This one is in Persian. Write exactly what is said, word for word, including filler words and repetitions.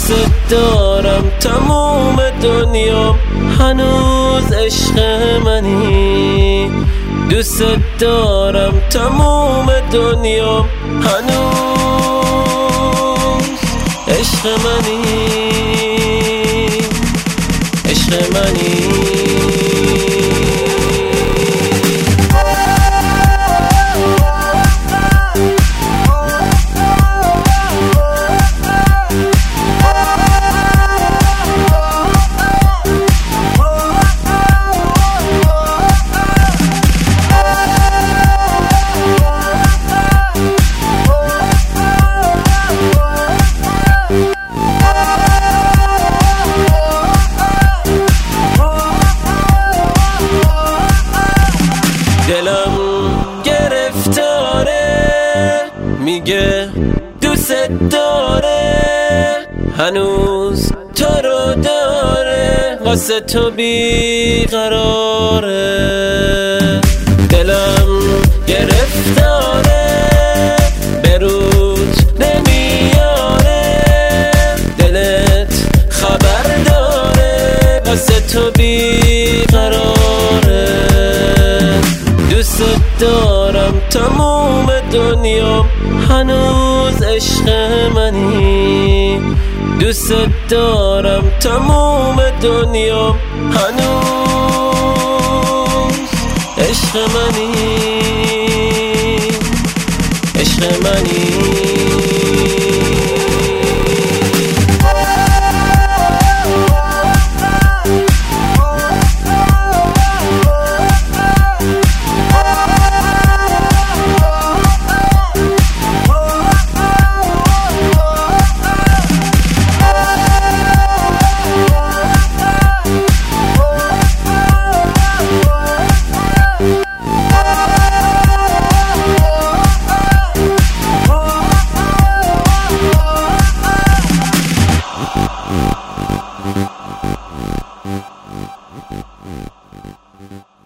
دوست دارم تموم دنیا، هنوز عشق منی. دوست دارم تموم دنیا، هنوز عشق منی، عشق منی. دلم گرفتاره، میگه دوست داره، هنوز تو رو داره، واسه تو بیقراره. دلم گرفتاره، به رود نمیاره، دلت خبر داره، واسه تو بیقراره. دوست دارم تموم دنیا، هنوز عشق منی. دوست دارم تموم دنیا، هنوز عشق منی، عشق منی. Mm-hmm.